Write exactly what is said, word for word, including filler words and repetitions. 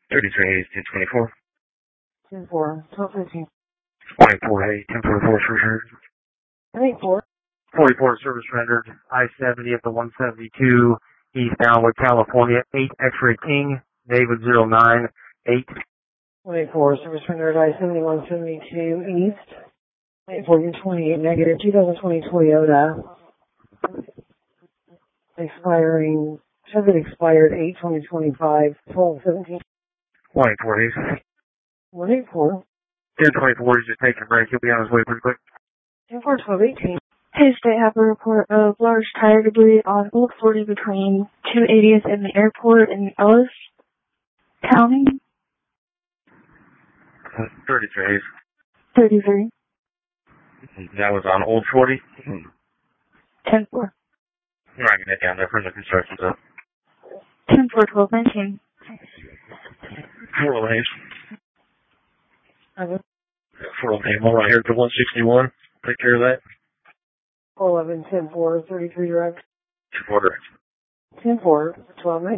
thirty-three, ten twenty-four. ten four, twelve fifteen. twenty-four, A, ten forty-four, service rendered. ten eighty-four. forty-four, service rendered. I seventy at the one seventy-two, eastbound with California, eight X-ray King, David zero nine eight. one eighty-four, service rendered. I seventy, one seventy-two, east. eighty-four, twenty-eight, negative, twenty twenty Toyota. Expiring, has it expired eight twenty twenty-five, twelve seventeen. one eighty-four, Ace. one eighty-four. ten twenty-four, he's just taking a break. He'll be on his way pretty quick. ten four, twelve eighteen. Hey, State have a report of large tire debris on Old forty between two eightieth and the airport in Ellis County. thirty-three, Ace. thirty-three. That was on Old forty. ten four. I'm writing that down there for the construction stuff. ten four, twelve nineteen. four oh eight. Okay. four oh eight, right here at the one sixty-one. Take care of that. four eleven, ten four, thirty-three direct. Two four direct. ten four, twelve nineteen.